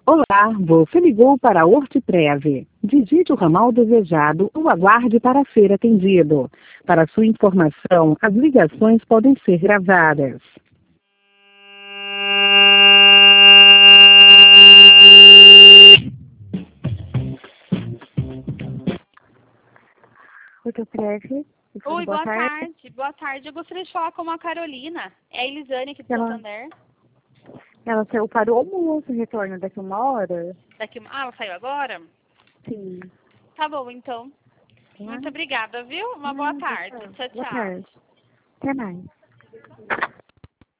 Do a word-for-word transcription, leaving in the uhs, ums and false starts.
Olá, você ligou para a Hortiprev. Digite o ramal desejado ou aguarde para ser atendido. Para sua informação, as ligações podem ser gravadas. Hortiprev. Oi, boa tarde. Boa tarde. Eu gostaria de falar com a Carolina. É a Elisane aqui do Ela- Santander. Ela saiu para o almoço, retorna daqui uma hora? Daqui... Ah, ela saiu agora? Sim. Tá bom, então. Muito obrigada, viu? Uma boa tarde. Tchau, Boa tchau. tarde. Até mais.